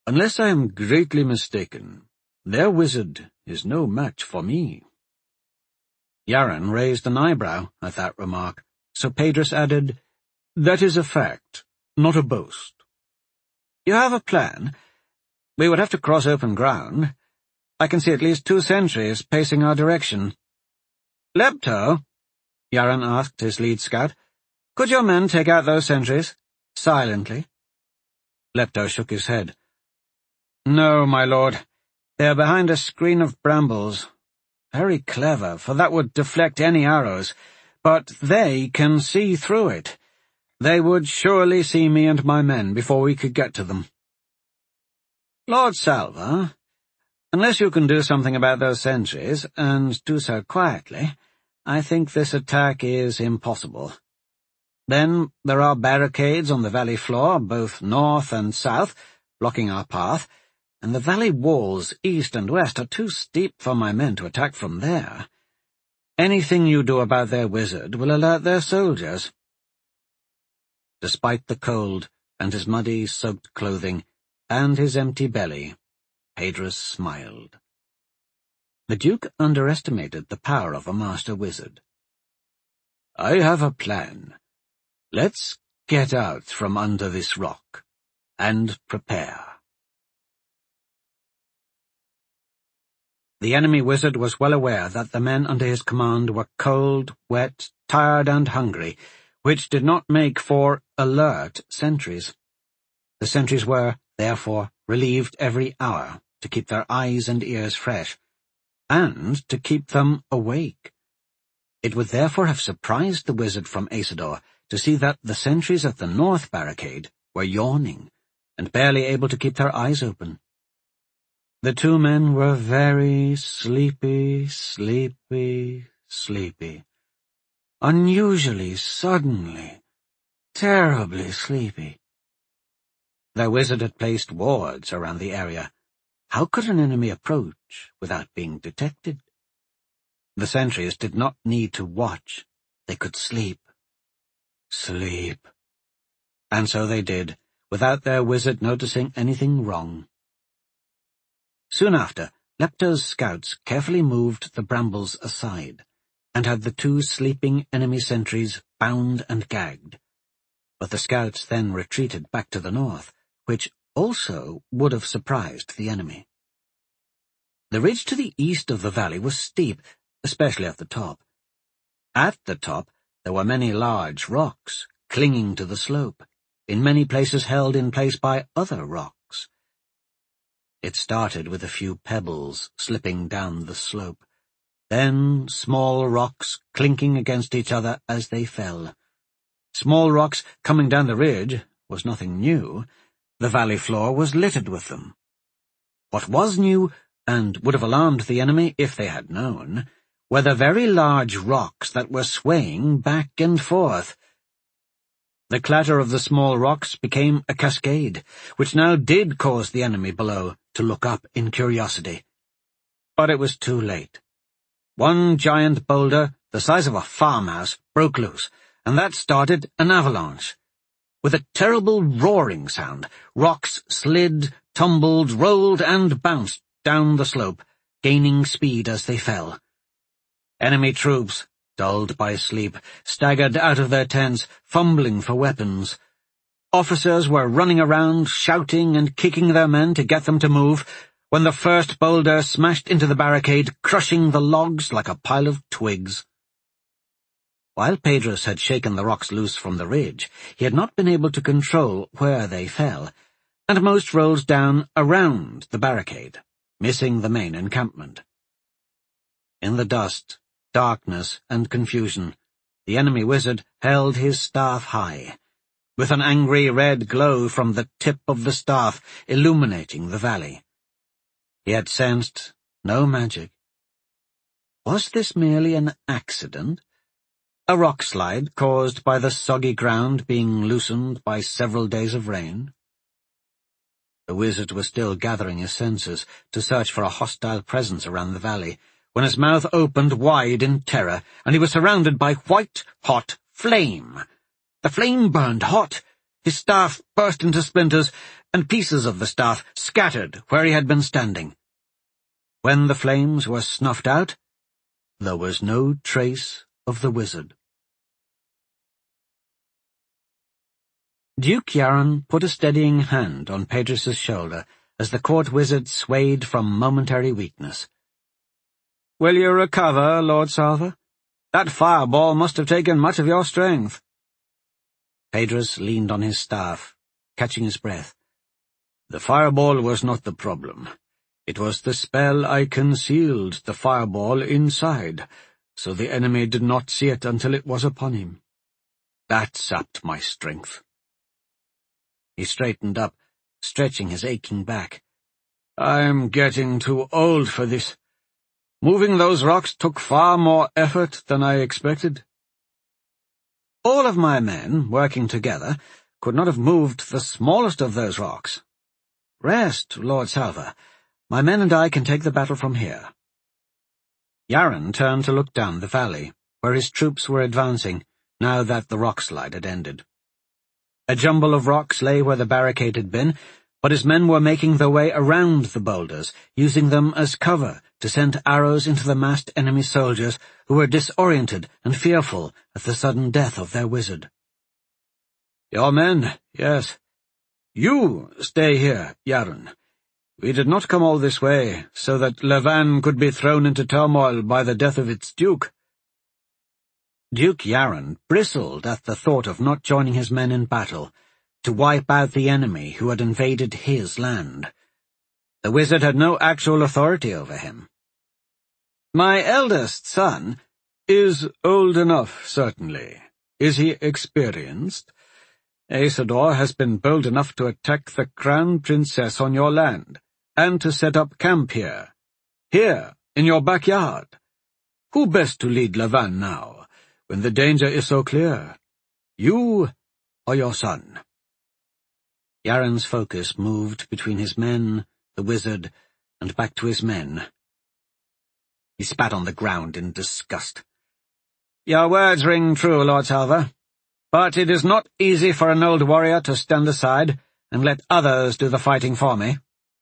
Unless I am greatly mistaken, their wizard is no match for me." Yaran raised an eyebrow at that remark, so Pedrus added, "That is a fact, not a boast." "You have a plan? We would have to cross open ground. I can see at least 2 sentries pacing our direction." "Lepto," Yaran asked his lead scout, "could your men take out those sentries? Silently?" Lepto shook his head. "No, my lord. They are behind a screen of brambles. Very clever, for that would deflect any arrows, but they can see through it. They would surely see me and my men before we could get to them." "Lord Salva, unless you can do something about those sentries, and do so quietly, I think this attack is impossible. Then there are barricades on the valley floor, both north and south, blocking our path, and the valley walls east and west are too steep for my men to attack from there. Anything you do about their wizard will alert their soldiers." Despite the cold and his muddy, soaked clothing and his empty belly, Pedrus smiled. The Duke underestimated the power of a master wizard. "I have a plan. Let's get out from under this rock and prepare." The enemy wizard was well aware that the men under his command were cold, wet, tired, and hungry, which did not make for alert sentries. The sentries were, therefore, relieved every hour to keep their eyes and ears fresh, and to keep them awake. It would therefore have surprised the wizard from Asador to see that the sentries at the north barricade were yawning, and barely able to keep their eyes open. The 2 men were very sleepy, unusually, suddenly, terribly sleepy. Their wizard had placed wards around the area. How could an enemy approach without being detected? The sentries did not need to watch. They could sleep. Sleep. And so they did, without their wizard noticing anything wrong. Soon after, Lepto's scouts carefully moved the brambles aside, and had the 2 sleeping enemy sentries bound and gagged. But the scouts then retreated back to the north, which also would have surprised the enemy. The ridge to the east of the valley was steep, especially at the top. At the top there were many large rocks clinging to the slope, in many places held in place by other rocks. It started with a few pebbles slipping down the slope, then small rocks clinking against each other as they fell. Small rocks coming down the ridge was nothing new. The valley floor was littered with them. What was new, and would have alarmed the enemy if they had known, were the very large rocks that were swaying back and forth. The clatter of the small rocks became a cascade, which now did cause the enemy below to look up in curiosity. But it was too late. One giant boulder, the size of a farmhouse, broke loose, and that started an avalanche. With a terrible roaring sound, rocks slid, tumbled, rolled, and bounced down the slope, gaining speed as they fell. Enemy troops, dulled by sleep, staggered out of their tents, fumbling for weapons. Officers were running around, shouting and kicking their men to get them to move, when the first boulder smashed into the barricade, crushing the logs like a pile of twigs. While Pedrus had shaken the rocks loose from the ridge, he had not been able to control where they fell, and most rolled down around the barricade, missing the main encampment. In the dust, darkness, and confusion, the enemy wizard held his staff high, with an angry red glow from the tip of the staff illuminating the valley. He had sensed no magic. Was this merely an accident? A rock slide caused by the soggy ground being loosened by several days of rain? The wizard was still gathering his senses to search for a hostile presence around the valley, when his mouth opened wide in terror, and he was surrounded by white-hot flame. The flame burned hot. His staff burst into splinters, and pieces of the staff scattered where he had been standing. When the flames were snuffed out, there was no trace of the wizard. Duke Yaron put a steadying hand on Pedrus's shoulder as the court wizard swayed from momentary weakness. "Will you recover, Lord Salva? That fireball must have taken much of your strength." Pedrus leaned on his staff, catching his breath. "The fireball was not the problem. It was the spell I concealed the fireball inside, so the enemy did not see it until it was upon him. That sapped my strength." He straightened up, stretching his aching back. "I'm getting too old for this. Moving those rocks took far more effort than I expected." "All of my men, working together, could not have moved the smallest of those rocks. Rest, Lord Salva. My men and I can take the battle from here." Yaron turned to look down the valley, where his troops were advancing, now that the rockslide had ended. A jumble of rocks lay where the barricade had been, but his men were making their way around the boulders, using them as cover to send arrows into the massed enemy soldiers who were disoriented and fearful at the sudden death of their wizard. "Your men, yes. You stay here, Yaron. We did not come all this way so that Levan could be thrown into turmoil by the death of its duke." Duke Yaron bristled at the thought of not joining his men in battle, to wipe out the enemy who had invaded his land. The wizard had no actual authority over him. "My eldest son is old enough, certainly. Is he experienced? Aesador has been bold enough to attack the crown princess on your land, and to set up camp here, in your backyard. Who best to lead Levan now, when the danger is so clear? You or your son?" Yaron's focus moved between his men, the wizard, and back to his men. He spat on the ground in disgust. "Your words ring true, Lord Salva, but it is not easy for an old warrior to stand aside and let others do the fighting for me."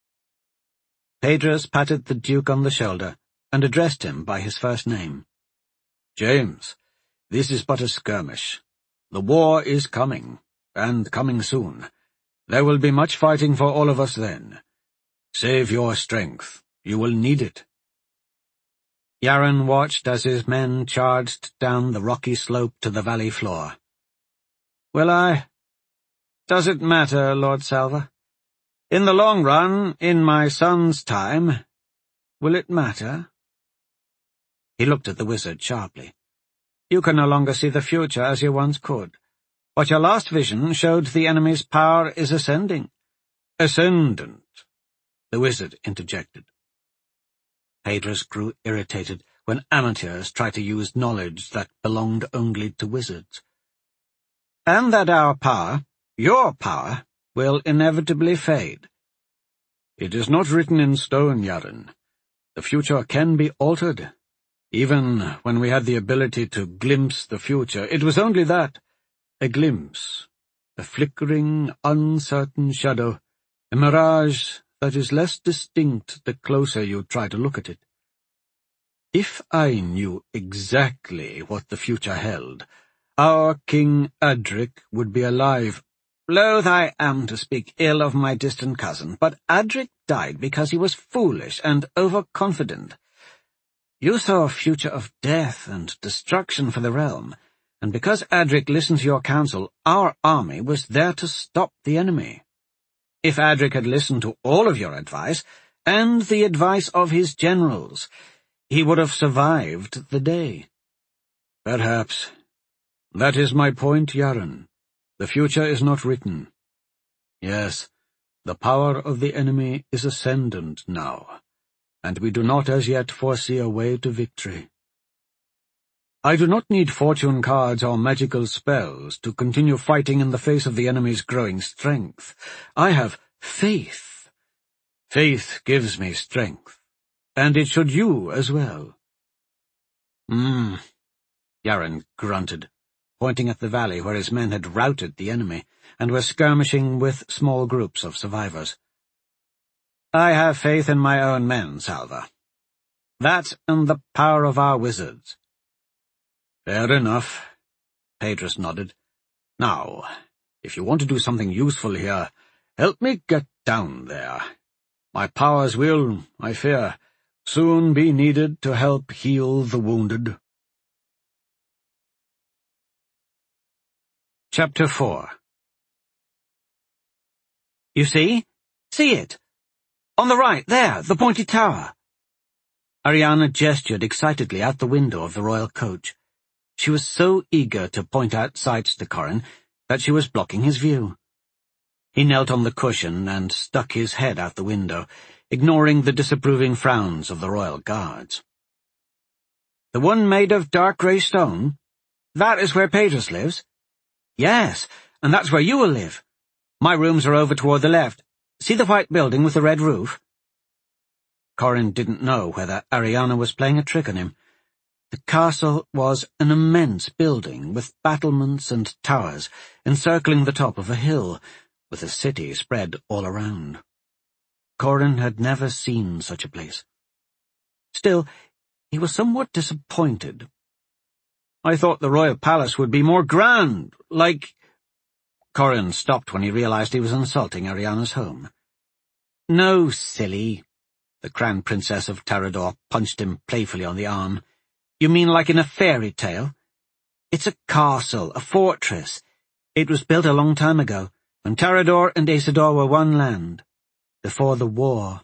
Pedrus patted the Duke on the shoulder and addressed him by his first name. "James, this is but a skirmish. The war is coming, and coming soon. There will be much fighting for all of us then. Save your strength. You will need it." Yaron watched as his men charged down the rocky slope to the valley floor. "Will I? Does it matter, Lord Salva? In the long run, in my son's time, will it matter?" He looked at the wizard sharply. "You can no longer see the future as you once could. But your last vision showed the enemy's power is ascending." "Ascendant," the wizard interjected. Pedrus grew irritated when amateurs tried to use knowledge that belonged only to wizards. "And that our power, your power, will inevitably fade." "It is not written in stone, Yaron. The future can be altered. Even when we had the ability to glimpse the future, it was only that. A glimpse, a flickering, uncertain shadow, a mirage that is less distinct the closer you try to look at it. If I knew exactly what the future held, our King Adric would be alive. Loath I am to speak ill of my distant cousin, but Adric died because he was foolish and overconfident. You saw a future of death and destruction for the realm, and because Adric listened to your counsel, our army was there to stop the enemy. If Adric had listened to all of your advice, and the advice of his generals, he would have survived the day." "Perhaps. That is my point, Yaron. The future is not written. Yes, the power of the enemy is ascendant now, and we do not as yet foresee a way to victory. I do not need fortune cards or magical spells to continue fighting in the face of the enemy's growing strength. I have faith. Faith gives me strength, and it should you as well." Yaron grunted. pointing at the valley where his men had routed the enemy and were skirmishing with small groups of survivors. "I have faith in my own men, Salva. That and the power of our wizards." "Fair enough," Pedrus nodded. "Now, if you want to do something useful here, help me get down there. My powers will, I fear, soon be needed to help heal the wounded." Chapter 4. "You see? See it! On the right, there, the pointed tower." Ariana gestured excitedly out the window of the royal coach. She was so eager to point out sights to Corin that she was blocking his view. He knelt on the cushion and stuck his head out the window, ignoring the disapproving frowns of the royal guards. "The one made of dark grey stone? That is where Pedrus lives?" "Yes, and that's where you will live. My rooms are over toward the left. See the white building with the red roof?" Corin didn't know whether Ariana was playing a trick on him. The castle was an immense building with battlements and towers encircling the top of a hill, with a city spread all around. Corin had never seen such a place. Still, he was somewhat disappointed. "I thought the royal palace would be more grand, like—" Corin stopped when he realized he was insulting Ariana's home. "No, silly." The Crown Princess of Tarador punched him playfully on the arm. "You mean like in a fairy tale? It's a castle, a fortress. It was built a long time ago, when Tarador and Aesador were one land, before the war."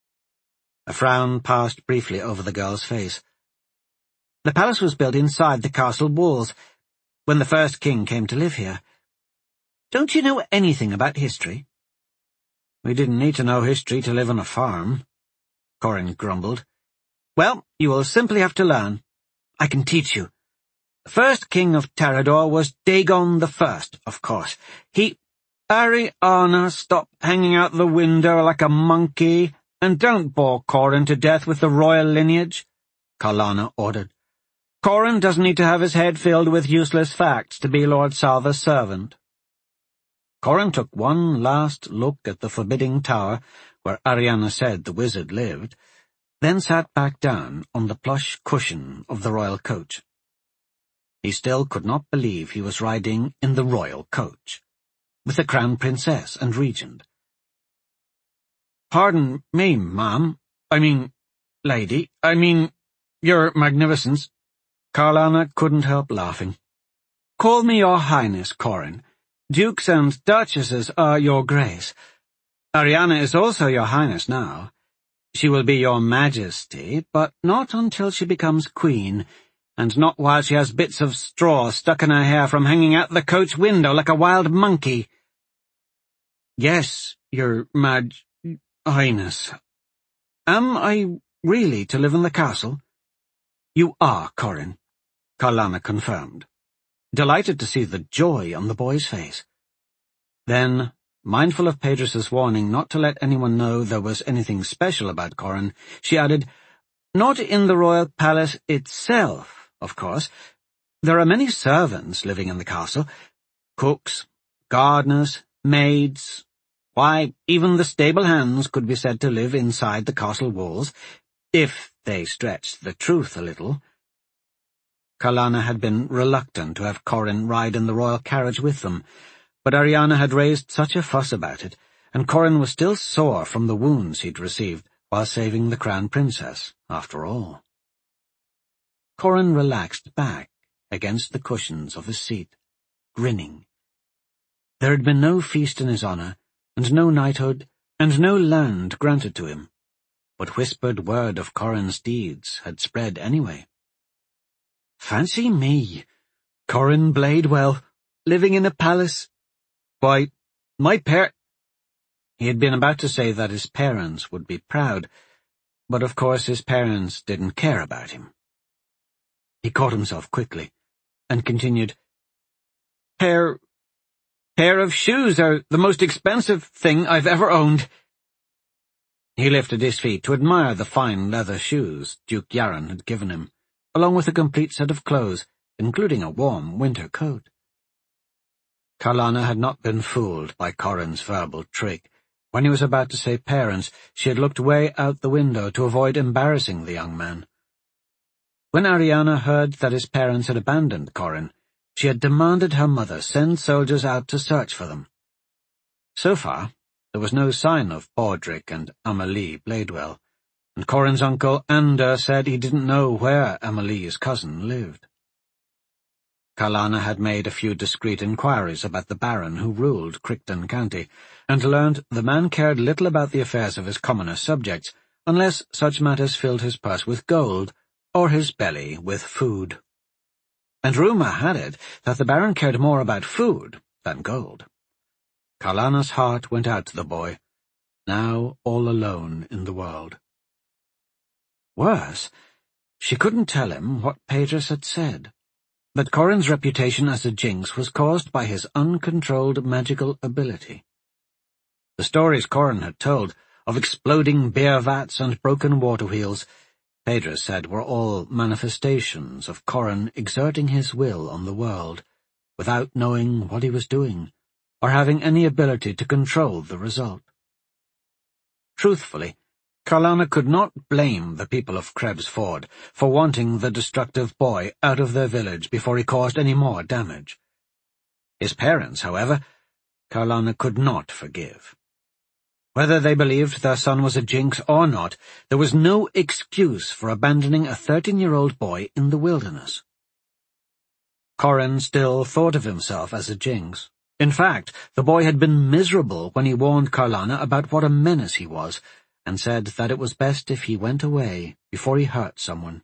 A frown passed briefly over the girl's face. "The palace was built inside the castle walls, when the first king came to live here. Don't you know anything about history?" "We didn't need to know history to live on a farm," Corin grumbled. "Well, you will simply have to learn. I can teach you. The first king of Tarador was Dagon the First, of course. Ariana, stop hanging out the window like a monkey, and don't bore Corin to death with the royal lineage," Karlana ordered. "Corin doesn't need to have his head filled with useless facts to be Lord Salva's servant." Corin took one last look at the forbidding tower where Ariana said the wizard lived, then sat back down on the plush cushion of the royal coach. He still could not believe he was riding in the royal coach, with the Crown Princess and Regent. "Pardon me, lady, your magnificence." Karlana couldn't help laughing. "Call me your highness, Corin. Dukes and duchesses are your grace. Ariana is also your highness now. She will be your majesty, but not until she becomes queen, and not while she has bits of straw stuck in her hair from hanging out the coach window like a wild monkey." "Yes, your highness. Am I really to live in the castle?" "You are, Corin," Karlana confirmed, delighted to see the joy on the boy's face. Then, mindful of Pedrus's warning not to let anyone know there was anything special about Corin, she added, "Not in the royal palace itself, of course. There are many servants living in the castle. Cooks, gardeners, maids. Why, even the stable hands could be said to live inside the castle walls, if they stretched the truth a little." Karlana had been reluctant to have Corin ride in the royal carriage with them, but Ariana had raised such a fuss about it, and Corin was still sore from the wounds he'd received while saving the Crown Princess, after all. Corin relaxed back against the cushions of his seat, grinning. There had been no feast in his honor, and no knighthood, and no land granted to him, but whispered word of Corin's deeds had spread anyway. Fancy me, Corin Bladewell, living in a palace. Why, He had been about to say that his parents would be proud, but of course his parents didn't care about him. He caught himself quickly, and continued, Pair of shoes are the most expensive thing I've ever owned. He lifted his feet to admire the fine leather shoes Duke Yaron had given him, along with a complete set of clothes, including a warm winter coat. Karlana had not been fooled by Corin's verbal trick. When he was about to say parents, she had looked way out the window to avoid embarrassing the young man. When Ariana heard that his parents had abandoned Corin, she had demanded her mother send soldiers out to search for them. So far, there was no sign of Bordric and Amelie Bladewell, and Corin's uncle Ander said he didn't know where Amelie's cousin lived. Karlana had made a few discreet inquiries about the Baron who ruled Crichton County, and learned the man cared little about the affairs of his commoner subjects, unless such matters filled his purse with gold, or his belly with food. And rumour had it that the Baron cared more about food than gold. Karlana's heart went out to the boy, now all alone in the world. Worse, she couldn't tell him what Pedros had said, that Corin's reputation as a jinx was caused by his uncontrolled magical ability. The stories Corin had told of exploding beer vats and broken water wheels, Pedros said were all manifestations of Corin exerting his will on the world, without knowing what he was doing, or having any ability to control the result. Truthfully, Karlana could not blame the people of Krebs Ford for wanting the destructive boy out of their village before he caused any more damage. His parents, however, Karlana could not forgive. Whether they believed their son was a jinx or not, there was no excuse for abandoning a 13-year-old boy in the wilderness. Corin still thought of himself as a jinx. In fact, the boy had been miserable when he warned Karlana about what a menace he was, and said that it was best if he went away before he hurt someone.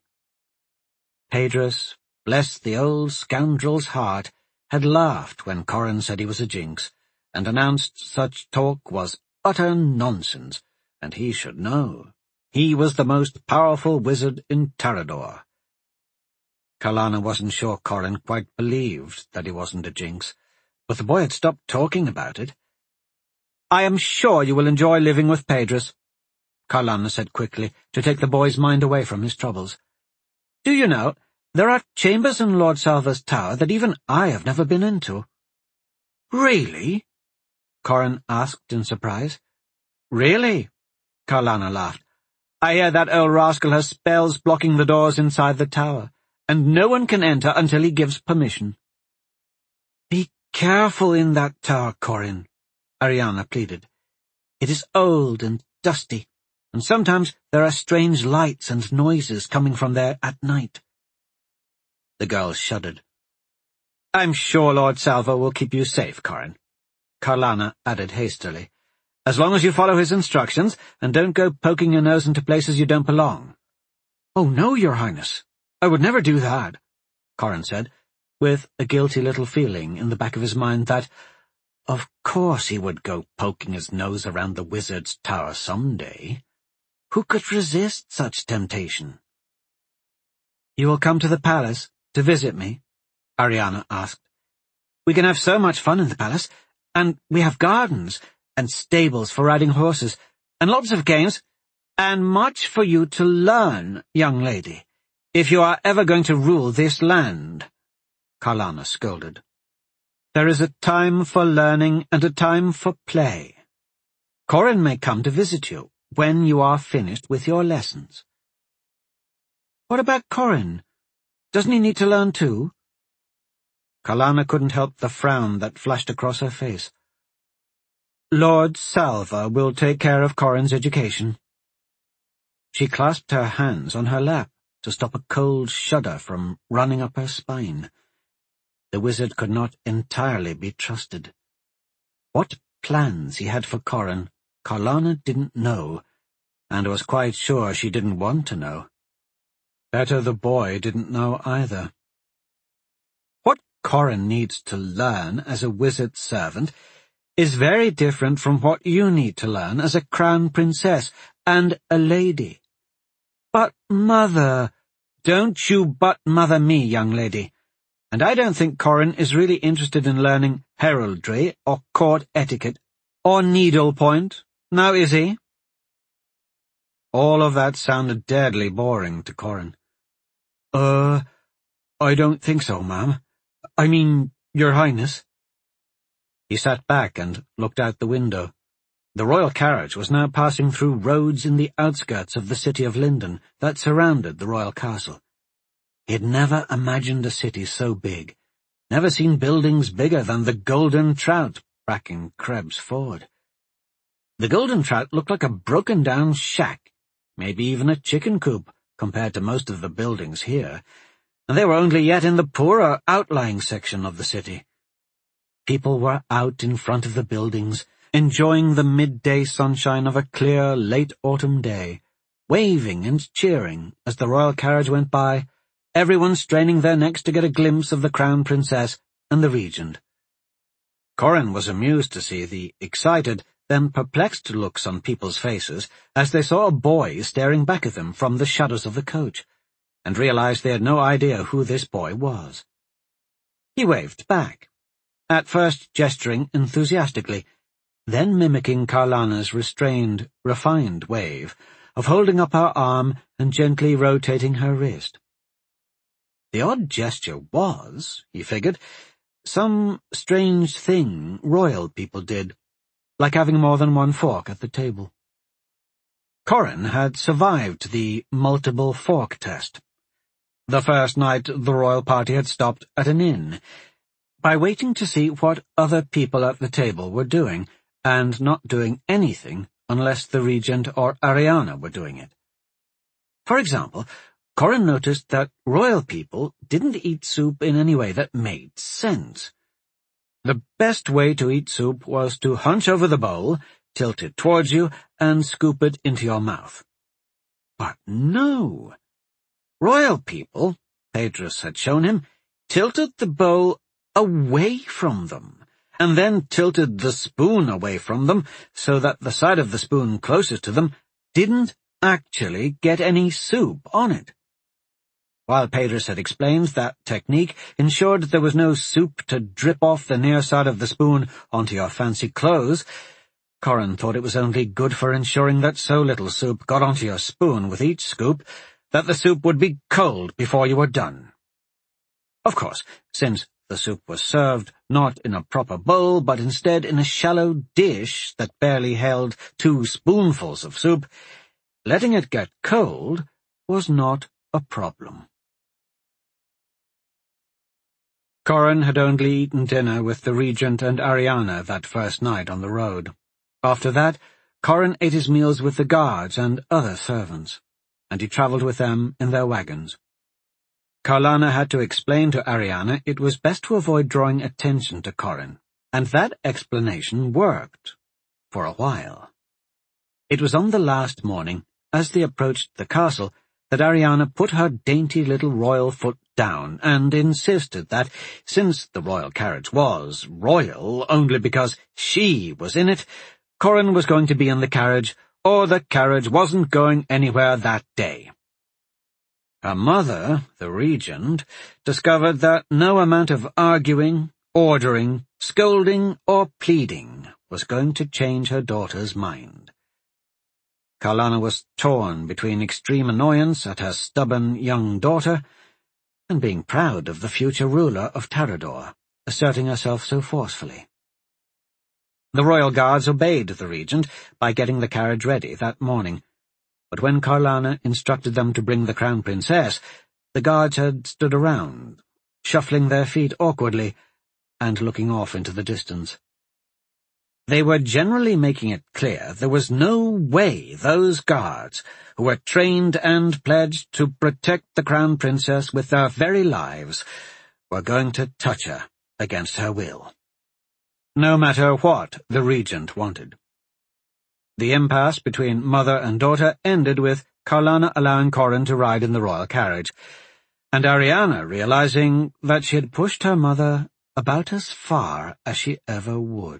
Pedros, bless the old scoundrel's heart, had laughed when Corin said he was a jinx, and announced such talk was utter nonsense, and he should know. He was the most powerful wizard in Tarador. Karlana wasn't sure Corin quite believed that he wasn't a jinx, but the boy had stopped talking about it. "I am sure you will enjoy living with Pedros," Karlana said quickly, to take the boy's mind away from his troubles. "Do you know, there are chambers in Lord Salva's tower that even I have never been into." "Really?" Corin asked in surprise. "Really?" Karlana laughed. "I hear that old rascal has spells blocking the doors inside the tower, and no one can enter until he gives permission." "Be careful in that tower, Corin," Ariana pleaded. "It is old and dusty, and sometimes there are strange lights and noises coming from there at night." The girl shuddered. "I'm sure Lord Salva will keep you safe, Corin," Karlana added hastily, "as long as you follow his instructions and don't go poking your nose into places you don't belong." "Oh, no, Your Highness, I would never do that," Corin said, with a guilty little feeling in the back of his mind that, of course he would go poking his nose around the wizard's tower some day. Who could resist such temptation? "You will come to the palace to visit me?" Ariana asked. "We can have so much fun in the palace, and we have gardens, and stables for riding horses, and lots of games, and much for you to learn, young lady, if you are ever going to rule this land," Karlana scolded. "There is a time for learning and a time for play. Corin may come to visit you when you are finished with your lessons." "What about Corin? Doesn't he need to learn too?" Karlana couldn't help the frown that flashed across her face. "Lord Salva will take care of Corin's education." She clasped her hands on her lap to stop a cold shudder from running up her spine. The wizard could not entirely be trusted. What plans he had for Corin, Karlana didn't know, and was quite sure she didn't want to know. Better the boy didn't know either. What Corin needs to learn as a wizard's servant is very different from what you need to learn as a crown princess and a lady. "But, Mother—" "Don't you but-mother me, young lady. And I don't think Corin is really interested in learning heraldry or court etiquette or needlepoint, now is he?" All of that sounded deadly boring to Corin. I don't think so, ma'am. I mean, Your Highness." He sat back and looked out the window. The royal carriage was now passing through roads in the outskirts of the city of Linden that surrounded the royal castle. He had never imagined a city so big, never seen buildings bigger than the Golden Trout backing Krebs Ford. The Golden Trout looked like a broken-down shack, maybe even a chicken coop, compared to most of the buildings here, and they were only yet in the poorer outlying section of the city. People were out in front of the buildings, enjoying the midday sunshine of a clear, late autumn day, waving and cheering as the royal carriage went by, everyone straining their necks to get a glimpse of the Crown Princess and the Regent. Corrin was amused to see the excited, then perplexed looks on people's faces as they saw a boy staring back at them from the shadows of the coach, and realized they had no idea who this boy was. He waved back, at first gesturing enthusiastically, then mimicking Carlana's restrained, refined wave of holding up her arm and gently rotating her wrist. The odd gesture was, he figured, some strange thing royal people did, like having more than one fork at the table. Corrin had survived the multiple fork test. The first night the royal party had stopped at an inn, by waiting to see what other people at the table were doing, and not doing anything unless the Regent or Ariana were doing it. For example, Corrin noticed that royal people didn't eat soup in any way that made sense. The best way to eat soup was to hunch over the bowl, tilt it towards you, and scoop it into your mouth. But no. Royal people, Pedrus had shown him, tilted the bowl away from them, and then tilted the spoon away from them so that the side of the spoon closest to them didn't actually get any soup on it. While Pedrus had explained that technique ensured there was no soup to drip off the near side of the spoon onto your fancy clothes, Corrin thought it was only good for ensuring that so little soup got onto your spoon with each scoop that the soup would be cold before you were done. Of course, since the soup was served not in a proper bowl, but instead in a shallow dish that barely held 2 spoonfuls of soup, letting it get cold was not a problem. Corrin had only eaten dinner with the Regent and Ariana that first night on the road. After that, Corrin ate his meals with the guards and other servants, and he travelled with them in their wagons. Carlana had to explain to Ariana it was best to avoid drawing attention to Corrin, and that explanation worked, for a while. It was on the last morning, as they approached the castle, that Ariana put her dainty little royal foot down and insisted that, since the royal carriage was royal only because she was in it, Corrin was going to be in the carriage, or the carriage wasn't going anywhere that day. Her mother, the Regent, discovered that no amount of arguing, ordering, scolding, or pleading was going to change her daughter's mind. Carlana was torn between extreme annoyance at her stubborn young daughter and being proud of the future ruler of Tarador, asserting herself so forcefully. The royal guards obeyed the Regent by getting the carriage ready that morning, but when Carlana instructed them to bring the Crown Princess, the guards had stood around, shuffling their feet awkwardly and looking off into the distance. They were generally making it clear there was no way those guards, who were trained and pledged to protect the Crown Princess with their very lives, were going to touch her against her will, no matter what the Regent wanted. The impasse between mother and daughter ended with Carlana allowing Corrin to ride in the royal carriage, and Ariana realizing that she had pushed her mother about as far as she ever would.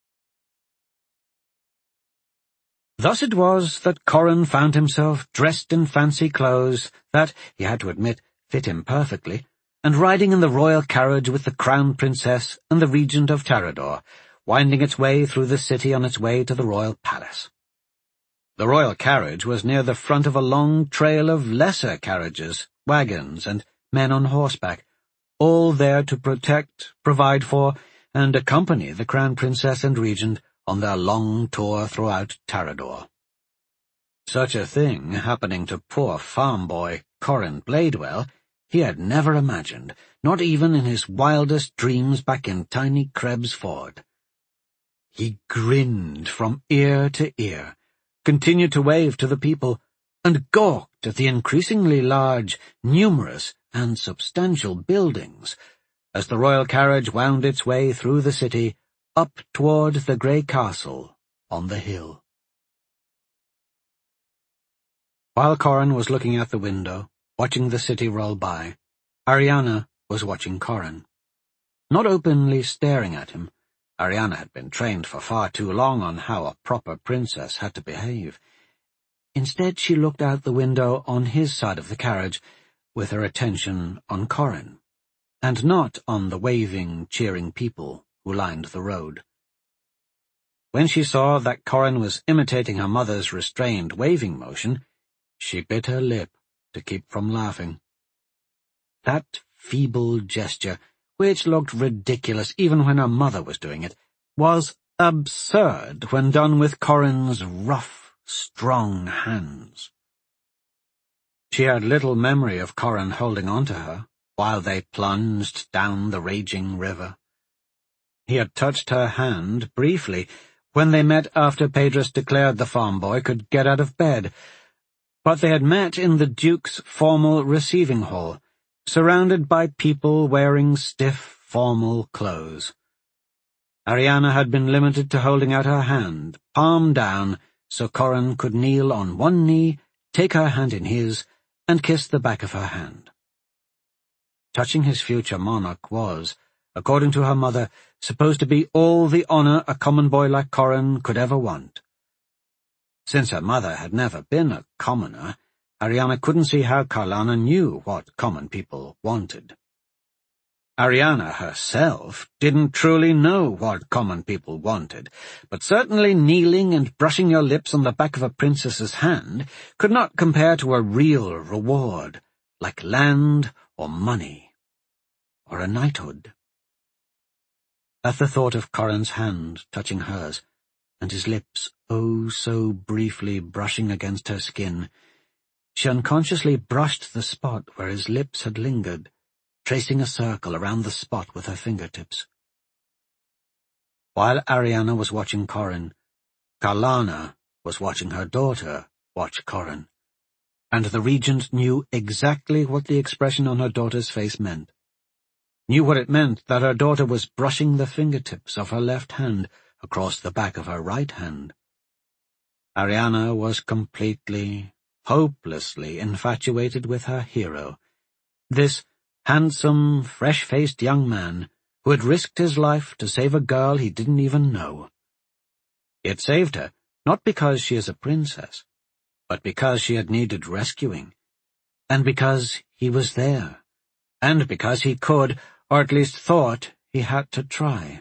Thus it was that Corrin found himself dressed in fancy clothes that, he had to admit, fit him perfectly, and riding in the royal carriage with the Crown Princess and the Regent of Tarador, winding its way through the city on its way to the royal palace. The royal carriage was near the front of a long trail of lesser carriages, wagons, and men on horseback, all there to protect, provide for, and accompany the Crown Princess and Regent on their long tour throughout Tarador. Such a thing happening to poor farm boy Corran Bladewell he had never imagined, not even in his wildest dreams back in tiny Krebs Ford. He grinned from ear to ear, continued to wave to the people, and gawked at the increasingly large, numerous, and substantial buildings as the royal carriage wound its way through the city up toward the grey castle on the hill. While Corran was looking out the window, watching the city roll by, Arianna was watching Corran. Not openly staring at him. Arianna had been trained for far too long on how a proper princess had to behave. Instead, she looked out the window on his side of the carriage, with her attention on Corran, and not on the waving, cheering people who lined the road. When she saw that Corran was imitating her mother's restrained waving motion, she bit her lip to keep from laughing. That feeble gesture, which looked ridiculous even when her mother was doing it, was absurd when done with Corran's rough, strong hands. She had little memory of Corran holding on to her while they plunged down the raging river. He had touched her hand briefly when they met after Pedros declared the farm boy could get out of bed, but they had met in the Duke's formal receiving hall, surrounded by people wearing stiff, formal clothes. Arianna had been limited to holding out her hand, palm down, so Corran could kneel on one knee, take her hand in his, and kiss the back of her hand. Touching his future monarch was, according to her mother, supposed to be all the honor a common boy like Corran could ever want. Since her mother had never been a commoner, Arianna couldn't see how Karlana knew what common people wanted. Arianna herself didn't truly know what common people wanted, but certainly kneeling and brushing your lips on the back of a princess's hand could not compare to a real reward, like land or money, or a knighthood. At the thought of Corran's hand touching hers, and his lips oh so briefly brushing against her skin, she unconsciously brushed the spot where his lips had lingered, tracing a circle around the spot with her fingertips. While Arianna was watching Corran, Karlana was watching her daughter watch Corran, and the regent knew exactly what the expression on her daughter's face meant. Knew what it meant that her daughter was brushing the fingertips of her left hand across the back of her right hand. Arianna was completely, hopelessly infatuated with her hero, this handsome, fresh-faced young man who had risked his life to save a girl he didn't even know. He had saved her, not because she is a princess, but because she had needed rescuing, and because he was there, and because he could, or at least thought he had to try.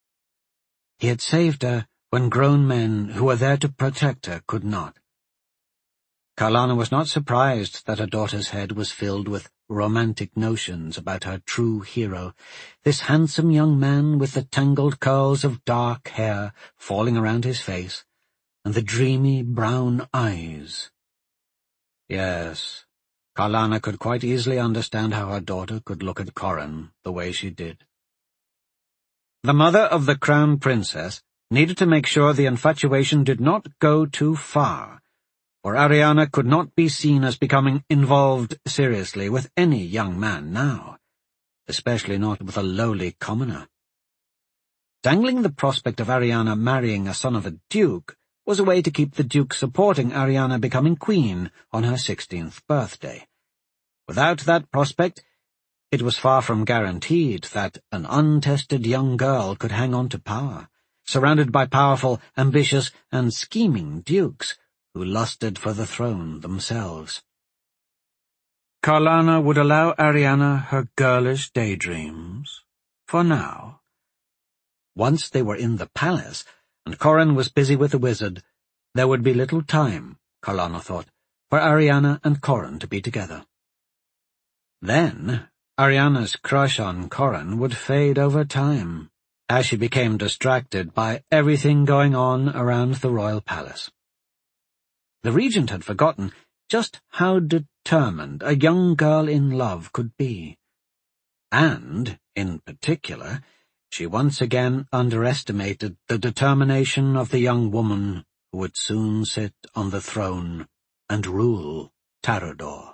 He had saved her when grown men who were there to protect her could not. Karlana was not surprised that her daughter's head was filled with romantic notions about her true hero, this handsome young man with the tangled curls of dark hair falling around his face, and the dreamy brown eyes. Yes, Karlana could quite easily understand how her daughter could look at Corran the way she did. The mother of the Crown Princess needed to make sure the infatuation did not go too far, for Arianna could not be seen as becoming involved seriously with any young man now, especially not with a lowly commoner. Dangling the prospect of Arianna marrying a son of a duke was a way to keep the duke supporting Arianna becoming queen on her 16th birthday. Without that prospect, it was far from guaranteed that an untested young girl could hang on to power, surrounded by powerful, ambitious, and scheming dukes who lusted for the throne themselves. Karlana would allow Arianna her girlish daydreams, for now. Once they were in the palace, and Corran was busy with the wizard, there would be little time, Karlana thought, for Arianna and Corran to be together. Then, Arianna's crush on Corran would fade over time, as she became distracted by everything going on around the royal palace. The regent had forgotten just how determined a young girl in love could be. And, in particular, she once again underestimated the determination of the young woman who would soon sit on the throne and rule Tarador.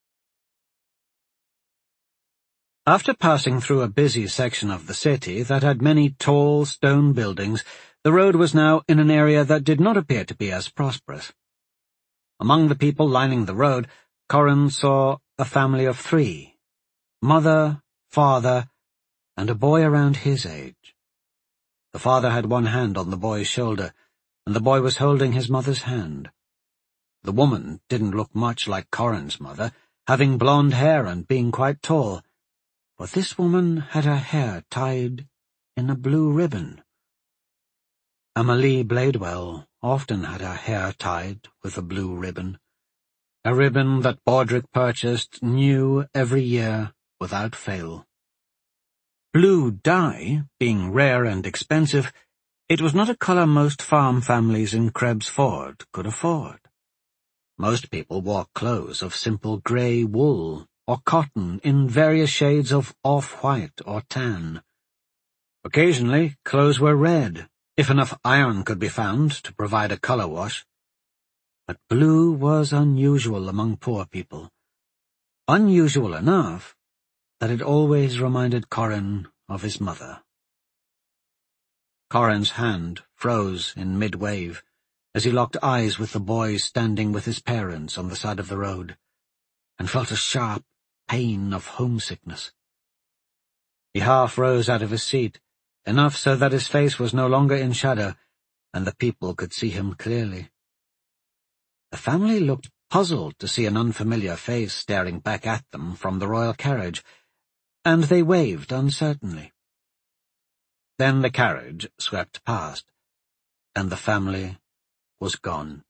After passing through a busy section of the city that had many tall stone buildings, the road was now in an area that did not appear to be as prosperous. Among the people lining the road, Corran saw a family of 3, mother, father, and a boy around his age. The father had one hand on the boy's shoulder, and the boy was holding his mother's hand. The woman didn't look much like Corran's mother, having blonde hair and being quite tall, but this woman had her hair tied in a blue ribbon. Amalie Bladewell often had her hair tied with a blue ribbon, a ribbon that Bordric purchased new every year without fail. Blue dye being rare and expensive, it was not a colour most farm families in Krebs Ford could afford. Most people wore clothes of simple grey wool or cotton in various shades of off-white or tan. Occasionally, clothes were red, if enough iron could be found to provide a colour wash. But blue was unusual among poor people. Unusual enough that it always reminded Corran of his mother. Corran's hand froze in mid-wave as he locked eyes with the boy standing with his parents on the side of the road, and felt a sharp pain of homesickness. He half rose out of his seat, enough so that his face was no longer in shadow, and the people could see him clearly. The family looked puzzled to see an unfamiliar face staring back at them from the royal carriage, and they waved uncertainly. Then the carriage swept past, and the family was gone.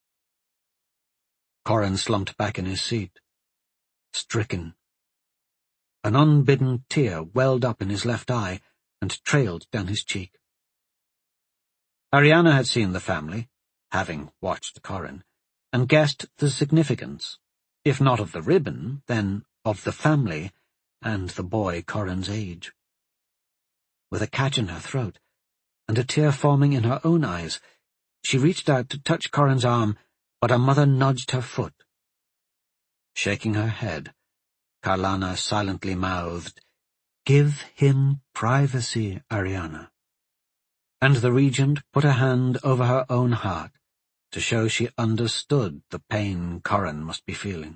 Corran slumped back in his seat, stricken. An unbidden tear welled up in his left eye and trailed down his cheek. Arianna had seen the family, having watched Corran, and guessed the significance, if not of the ribbon, then of the family and the boy Corran's age. With a catch in her throat, and a tear forming in her own eyes, she reached out to touch Corran's arm, but her mother nudged her foot. Shaking her head, Karlana silently mouthed, "Give him privacy, Arianna." And the regent put a hand over her own heart to show she understood the pain Corran must be feeling.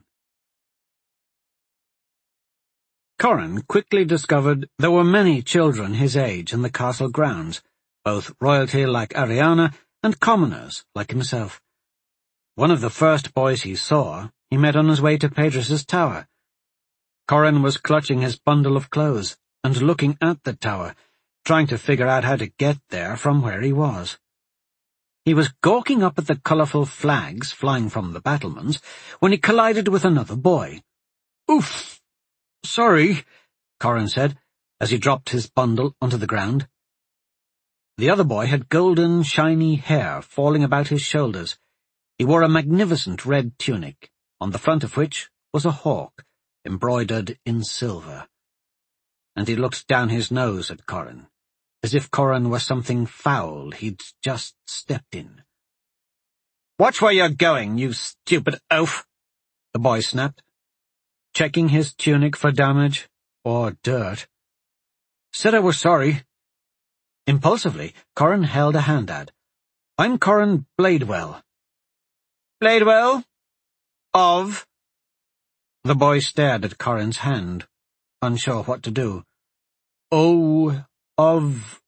Corran quickly discovered there were many children his age in the castle grounds, both royalty like Arianna and commoners like himself. One of the first boys he saw he met on his way to Pedrus's tower. Corran was clutching his bundle of clothes and looking at the tower, trying to figure out how to get there from where he was. He was gawking up at the colourful flags flying from the battlements when he collided with another boy. "Oof! Sorry," Corran said, as he dropped his bundle onto the ground. The other boy had golden, shiny hair falling about his shoulders. He wore a magnificent red tunic, on the front of which was a hawk, embroidered in silver. And he looked down his nose at Corran, as if Corran were something foul he'd just stepped in. "Watch where you're going, you stupid oaf," the boy snapped, checking his tunic for damage or dirt. "Said I was sorry." Impulsively, Corran held a hand out. "I'm Corran Bladewell." "Bladewell? Of?" The boy stared at Corran's hand, unsure what to do. "Oh, of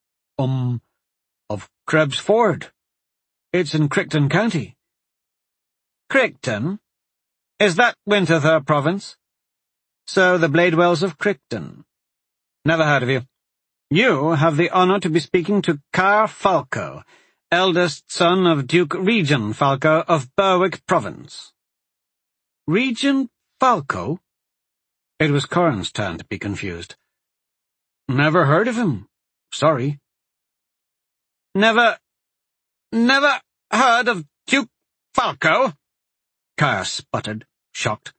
Krebs Ford. It's in Crichton County." "Crichton? Is that Winterthur province? So the Bladewells of Crichton. Never heard of you. You have the honour to be speaking to Car Falco, eldest son of Duke Regent Falco of Berwick Province." "Regent Falco?" It was Corin's turn to be confused. "Never heard of him. Sorry." Never heard of Duke Falco?" Kaya sputtered, shocked.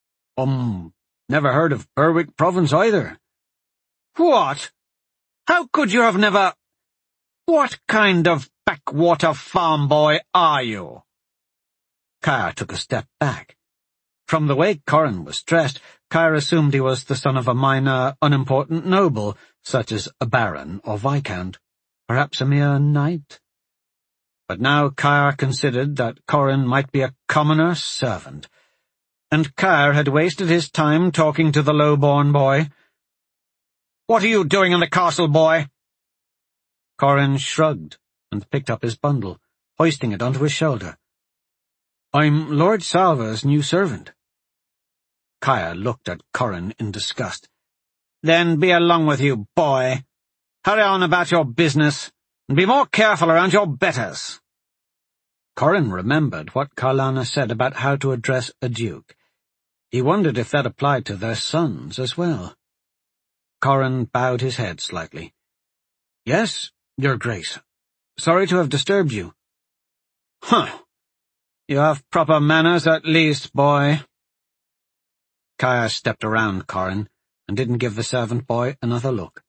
Never heard of Berwick Province either." "What? How could you have never— What kind of backwater farm boy are you?" Kaya took a step back. From the way Corin was dressed, Kaya assumed he was the son of a minor, unimportant noble, such as a baron or viscount, perhaps a mere knight. But now Kaya considered that Corin might be a commoner servant, and Kaya had wasted his time talking to the low-born boy. "What are you doing in the castle, boy?" Corin shrugged and picked up his bundle, hoisting it onto his shoulder. "I'm Lord Salva's new servant." Kaya looked at Corin in disgust. "Then be along with you, boy. Hurry on about your business, and be more careful around your betters." Corin remembered what Karlana said about how to address a duke. He wondered if that applied to their sons as well. Corin bowed his head slightly. "Yes, Your Grace. Sorry to have disturbed you." "Huh. You have proper manners at least, boy." Kaya stepped around Corin and didn't give the servant boy another look.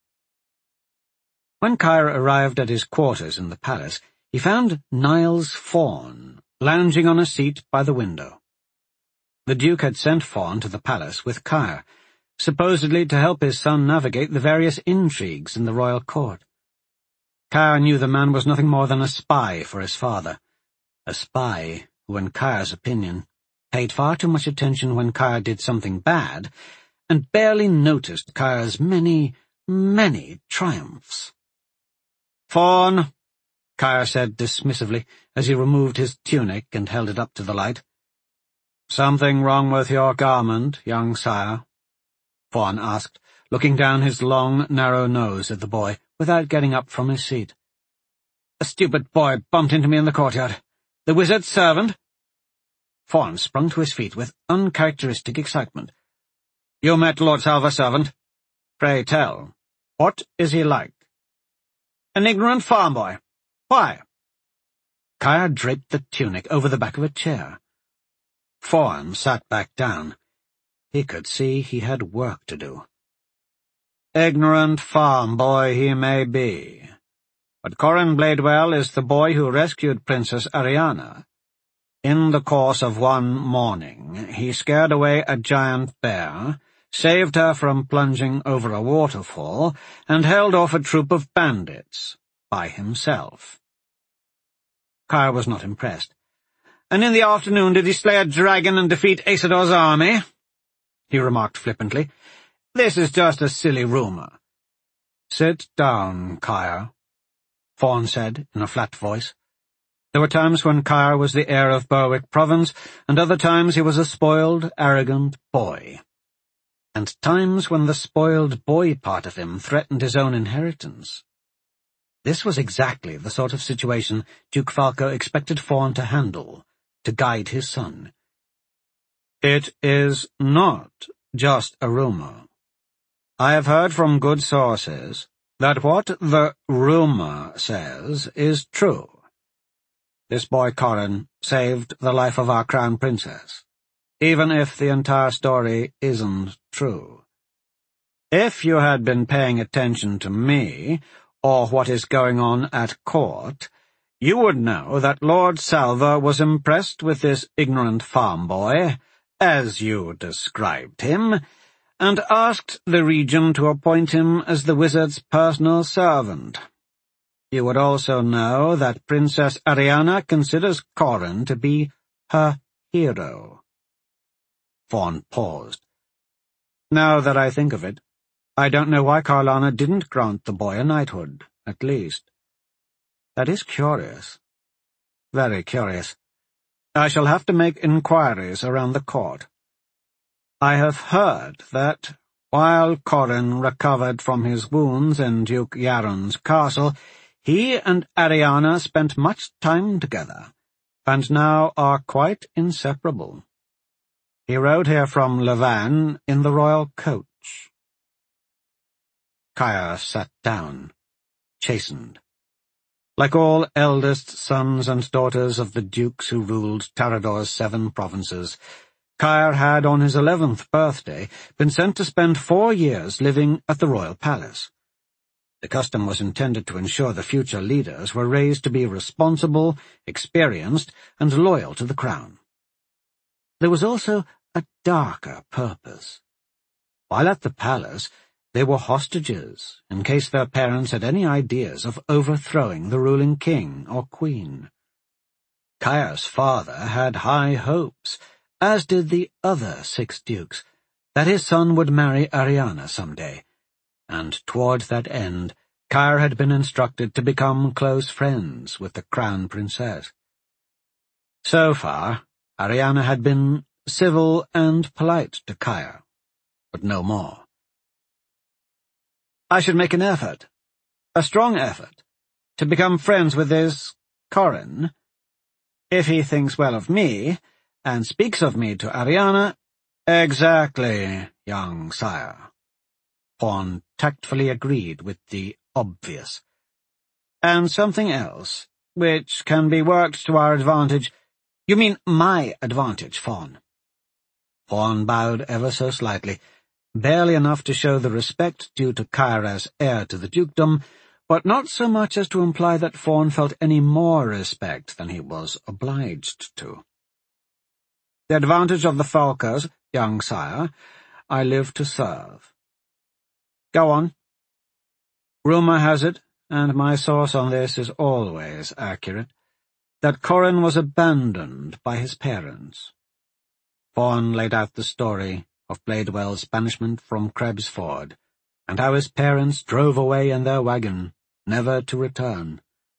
When Kaya arrived at his quarters in the palace, he found Niles Fawn lounging on a seat by the window. The Duke had sent Fawn to the palace with Kaya, supposedly to help his son navigate the various intrigues in the royal court. Kaya knew the man was nothing more than a spy for his father, a spy who, in Kaya's opinion, paid far too much attention when Kaya did something bad, and barely noticed Kaya's many, many triumphs. "Fawn," Kaya said dismissively as he removed his tunic and held it up to the light. "Something wrong with your garment, young sire?" Fawn asked, looking down his long, narrow nose at the boy without getting up from his seat. "A stupid boy bumped into me in the courtyard. The wizard's servant?" Fawn sprung to his feet with uncharacteristic excitement. "You met Lord Salva's servant? Pray tell, what is he like?" "An ignorant farm boy. Why?" Kaya draped the tunic over the back of a chair. Fawn sat back down. He could see he had work to do. "Ignorant farm boy he may be, but Corin Bladewell is the boy who rescued Princess Ariana. In the course of one morning, he scared away a giant bear, saved her from plunging over a waterfall, and held off a troop of bandits by himself." Kaya was not impressed. "And in the afternoon did he slay a dragon and defeat Aesidor's army?" he remarked flippantly. "This is just a silly rumor." "Sit down, Kaya," Fawn said in a flat voice. There were times when Kaya was the heir of Berwick Province, and other times he was a spoiled, arrogant boy. And times when the spoiled boy part of him threatened his own inheritance. This was exactly the sort of situation Duke Falco expected Fawn to handle, to guide his son. "It is not just a rumor. I have heard from good sources that what the rumor says is true. This boy Corin saved the life of our crown princess, even if the entire story isn't true. If you had been paying attention to me, or what is going on at court, you would know that Lord Salva was impressed with this ignorant farm boy, as you described him, and asked the regent to appoint him as the wizard's personal servant. You would also know that Princess Ariana considers Corin to be her hero." Fawn paused. "Now that I think of it, I don't know why Karlana didn't grant the boy a knighthood, at least. That is curious. Very curious. I shall have to make inquiries around the court. I have heard that, while Corin recovered from his wounds in Duke Yaron's castle, he and Ariana spent much time together, and now are quite inseparable." He rode here from Levan in the royal coach. Caer sat down, chastened. Like all eldest sons and daughters of the dukes who ruled Tarador's 7 provinces, Caer had, on his 11th birthday, been sent to spend 4 years living at the royal palace. The custom was intended to ensure the future leaders were raised to be responsible, experienced, and loyal to the crown. There was also a darker purpose. While at the palace, they were hostages, in case their parents had any ideas of overthrowing the ruling king or queen. Caer's father had high hopes, as did the other 6 dukes, that his son would marry Arianna someday, and toward that end, Caer had been instructed to become close friends with the crown princess. So far, Arianna had been civil and polite to Caer, but no more. I should make an effort, a strong effort, to become friends with this Corin. If he thinks well of me, and speaks of me to Arianna— Exactly, young sire. Fawn tactfully agreed with the obvious. And something else, which can be worked to our advantage— You mean my advantage, Fawn. Fawn bowed ever so slightly, barely enough to show the respect due to Caer as heir to the dukedom, but not so much as to imply that Fawn felt any more respect than he was obliged to. The advantage of the Falkers, young sire, I live to serve. Go on. Rumour has it, and my source on this is always accurate, that Corin was abandoned by his parents. Fawn laid out the story of Bladewell's banishment from Krebs Ford, and how his parents drove away in their wagon, never to return.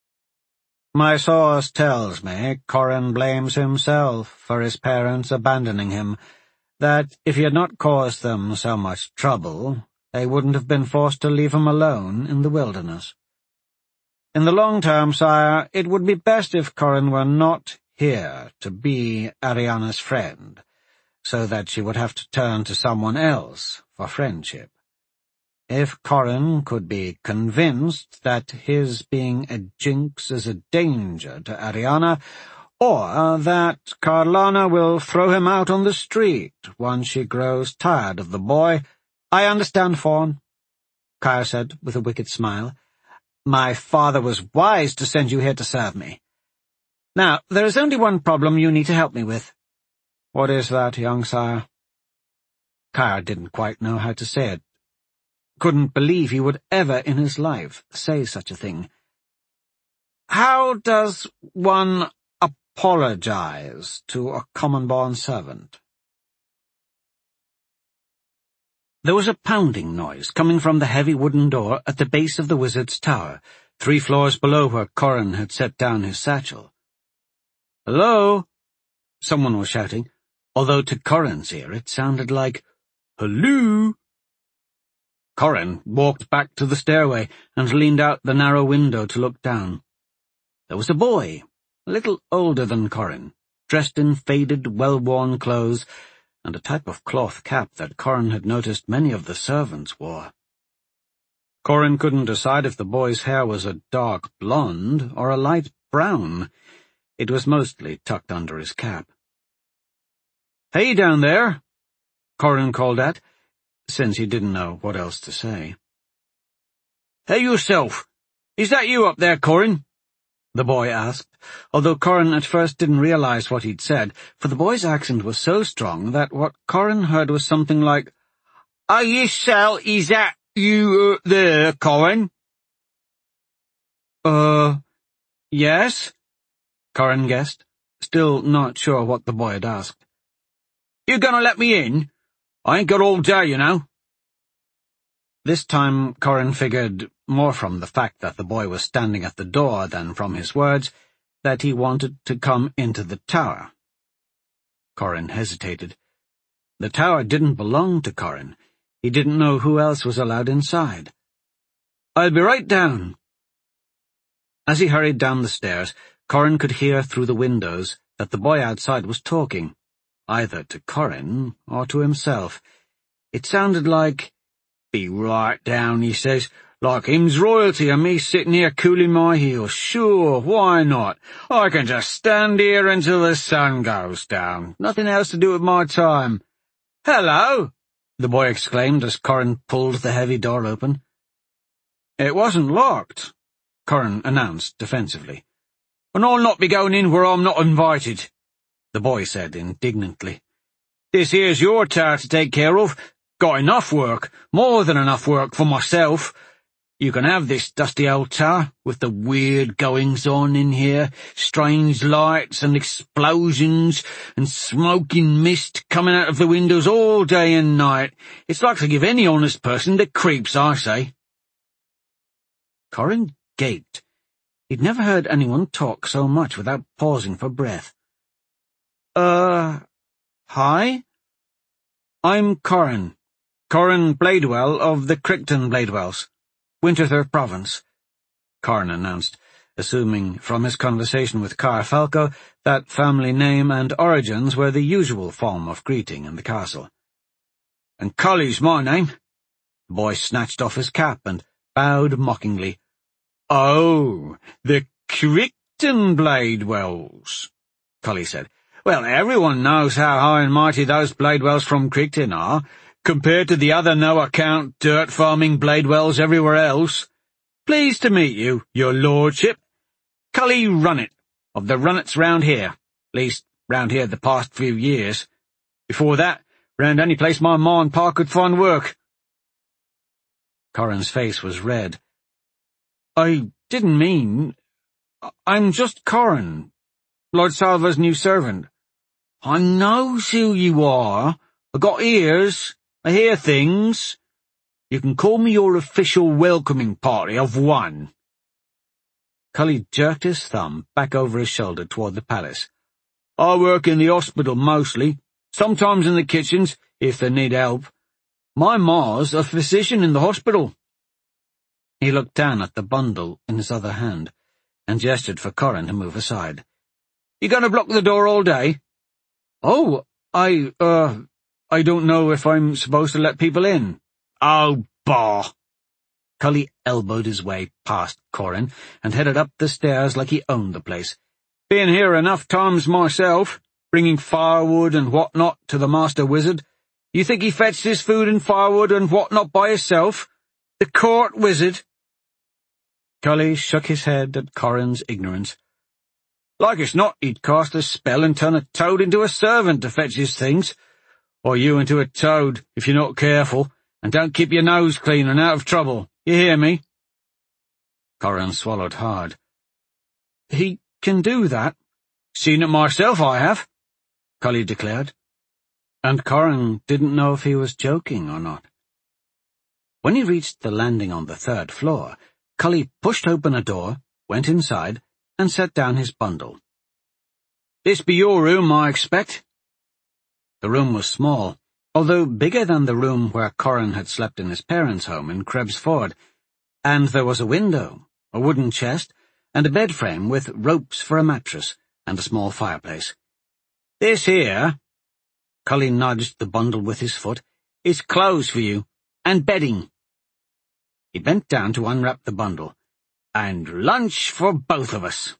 My source tells me Corin blames himself for his parents abandoning him, that if he had not caused them so much trouble, they wouldn't have been forced to leave him alone in the wilderness. In the long term, sire, it would be best if Corin were not here to be Arianna's friend, so that she would have to turn to someone else for friendship. If Corin could be convinced that his being a jinx is a danger to Arianna, or that Carlana will throw him out on the street once she grows tired of the boy— I understand, Fawn, Caer said with a wicked smile. My father was wise to send you here to serve me. Now, there is only one problem you need to help me with. What is that, young sire? Caer didn't quite know how to say it. Couldn't believe he would ever in his life say such a thing. How does one apologize to a common-born servant? There was a pounding noise coming from the heavy wooden door at the base of the wizard's tower, 3 floors below where Corin had set down his satchel. "Hello?" someone was shouting, although to Corin's ear it sounded like, "Hello?" Corin walked back to the stairway and leaned out the narrow window to look down. There was a boy, a little older than Corin, dressed in faded, well-worn clothes, and a type of cloth cap that Corin had noticed many of the servants wore. Corin couldn't decide if the boy's hair was a dark blonde or a light brown. It was mostly tucked under his cap. "Hey down there," Corin called out, since he didn't know what else to say. "Hey yourself! Is that you up there, Corin?" the boy asked, although Corin at first didn't realize what he'd said, for the boy's accent was so strong that what Corin heard was something like, "Are yourself, is that you there, Corin?" Yes," Corin guessed, still not sure what the boy had asked. "You gonna let me in? I ain't got all day, you know." This time Corin figured, more from the fact that the boy was standing at the door than from his words, that he wanted to come into the tower. Corin hesitated. The tower didn't belong to Corin. He didn't know who else was allowed inside. "I'll be right down." As he hurried down the stairs, Corin could hear through the windows that the boy outside was talking, either to Corin or to himself. It sounded like, "Be right down," he says, "like him's royalty and me sitting here cooling my heels. Sure, why not? I can just stand here until the sun goes down. Nothing else to do with my time." "Hello!" the boy exclaimed as Corin pulled the heavy door open. "It wasn't locked," Corin announced defensively. "And I'll not be going in where I'm not invited," the boy said indignantly. "This here's your tower to take care of. Got enough work, more than enough work for myself. You can have this dusty old tower, with the weird goings-on in here, strange lights and explosions and smoking mist coming out of the windows all day and night. It's like to give any honest person the creeps, I say." Corin gaped. He'd never heard anyone talk so much without pausing for breath. Hi? I'm Corin Bladewell of the Crichton Bladewells, Winterthur Province," Corin announced, assuming from his conversation with Car Falco that family name and origins were the usual form of greeting in the castle. "And Cully's my name." The boy snatched off his cap and bowed mockingly. "Oh, the Crichton Bladewells," Cully said. "Well, everyone knows how high and mighty those Bladewells from Crichton are, compared to the other no-account dirt-farming Bladewells everywhere else. Pleased to meet you, your lordship. Cully Runnett, of the Runnets round here, at least round here the past few years. Before that, round any place my ma and pa could find work." Corin's face was red. "I didn't mean... I'm just Corin, Lord Salva's new servant." "I knows who you are. I got ears. I hear things. You can call me your official welcoming party of one." Cully jerked his thumb back over his shoulder toward the palace. "I work in the hospital mostly, sometimes in the kitchens, if they need help. My ma's a physician in the hospital." He looked down at the bundle in his other hand, and gestured for Corin to move aside. "You gonna block the door all day?" "Oh, I don't know if I'm supposed to let people in." "Oh, bah!" Cully elbowed his way past Corin and headed up the stairs like he owned the place. "Been here enough times myself, bringing firewood and what-not to the master wizard. You think he fetched his food and firewood and what-not by himself? The court wizard?" Cully shook his head at Corin's ignorance. "Like as not he'd cast a spell and turn a toad into a servant to fetch his things. Or you into a toad, if you're not careful, and don't keep your nose clean and out of trouble. You hear me?" Corin swallowed hard. "He can do that." "Seen it myself, I have," Cully declared. And Corin didn't know if he was joking or not. When he reached the landing on the third floor, Cully pushed open a door, went inside, and set down his bundle. "This be your room, I expect?" The room was small, although bigger than the room where Corin had slept in his parents' home in Krebs Ford, and there was a window, a wooden chest, and a bed frame with ropes for a mattress, and a small fireplace. "This here," Cully nudged the bundle with his foot, "is clothes for you, and bedding." He bent down to unwrap the bundle. "And lunch for both of us."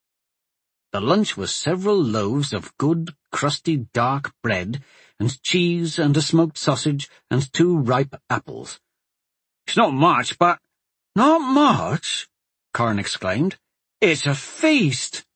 The lunch was several loaves of good, crusty, dark bread, and cheese, and a smoked sausage, and 2 ripe apples. "It's not much, but—" "Not much?" Corin exclaimed. "It's a feast!"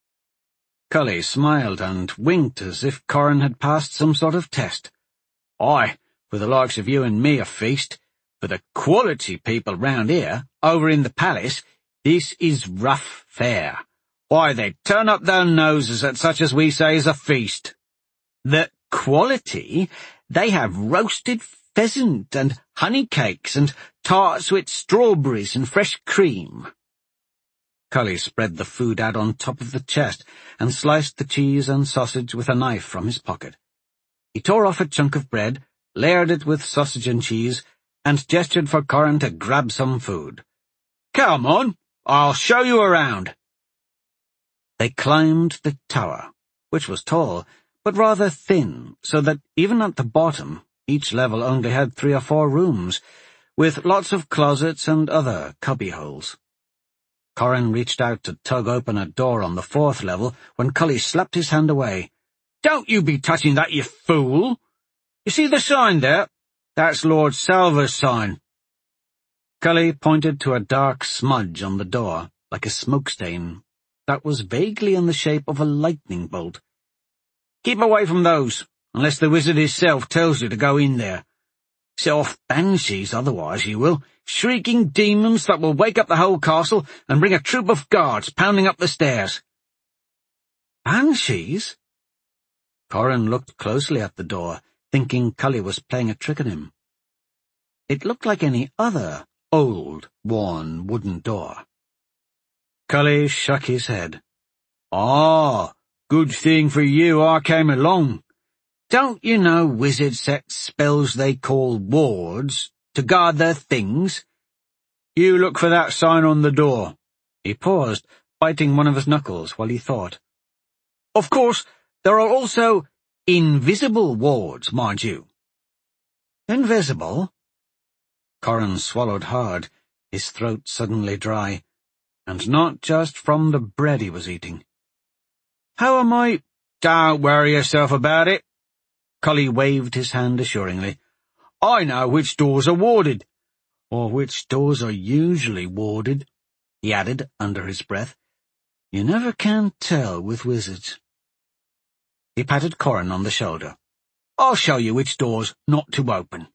Cully smiled and winked as if Corin had passed some sort of test. "Aye, for the likes of you and me a feast. For the quality people round here, over in the palace, this is rough fare. Why, they turn up their noses at such as we say is a feast. The quality? They have roasted pheasant and honey cakes and tarts with strawberries and fresh cream." Cully spread the food out on top of the chest and sliced the cheese and sausage with a knife from his pocket. He tore off a chunk of bread, layered it with sausage and cheese, and gestured for Corin to grab some food. "Come on, I'll show you around." They climbed the tower, which was tall, but rather thin, so that even at the bottom, each level only had 3 or 4 rooms, with lots of closets and other cubbyholes. Corrin reached out to tug open a door on the 4th level when Cully slapped his hand away. "Don't you be touching that, you fool! You see the sign there? That's Lord Salver's sign." Cully pointed to a dark smudge on the door, like a smokestain, that was vaguely in the shape of a lightning bolt. "Keep away from those, unless the wizard himself tells you to go in there. Set off banshees otherwise, you will, shrieking demons that will wake up the whole castle and bring a troop of guards pounding up the stairs." "Banshees?" Corrin looked closely at the door, thinking Cully was playing a trick on him. It looked like any other old, worn wooden door. Cully shook his head. "Ah, good thing for you I came along. Don't you know wizards set spells they call wards to guard their things? You look for that sign on the door." He paused, biting one of his knuckles while he thought. "Of course, there are also invisible wards, mind you." "Invisible?" Corrin swallowed hard, his throat suddenly dry, and not just from the bread he was eating. "How am I—" "Don't worry yourself about it." Cully waved his hand assuringly. "I know which doors are warded, or which doors are usually warded," he added under his breath. "You never can tell with wizards." He patted Corrin on the shoulder. "I'll show you which doors not to open."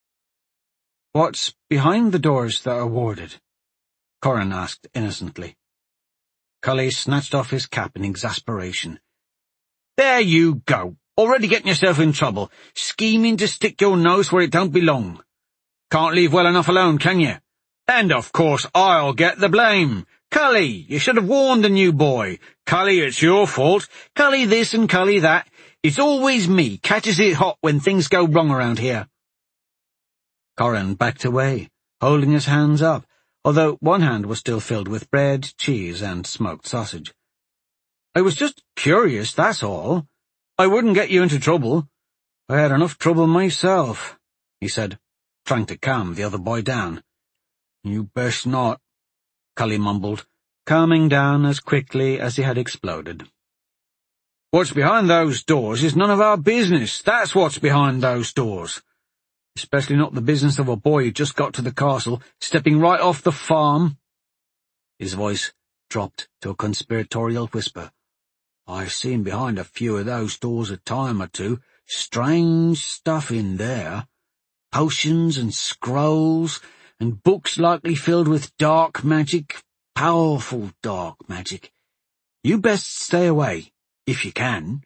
"What's behind the doors that are warded?" Corrin asked innocently. Cully snatched off his cap in exasperation. "There you go, already getting yourself in trouble, scheming to stick your nose where it don't belong. Can't leave well enough alone, can you? And of course I'll get the blame. Cully, you should have warned the new boy. Cully, it's your fault. Cully this and Cully that. It's always me catches it hot when things go wrong around here." Corrin backed away, holding his hands up, although one hand was still filled with bread, cheese, and smoked sausage. "I was just curious, that's all. I wouldn't get you into trouble. I had enough trouble myself," he said, trying to calm the other boy down. "You best not," Cully mumbled, calming down as quickly as he had exploded. "What's behind those doors is none of our business. That's what's behind those doors. Especially not the business of a boy who just got to the castle, stepping right off the farm." His voice dropped to a conspiratorial whisper. "I've seen behind a few of those doors a time or two. Strange stuff in there. Potions and scrolls, and books likely filled with dark magic, powerful dark magic. You best stay away, if you can."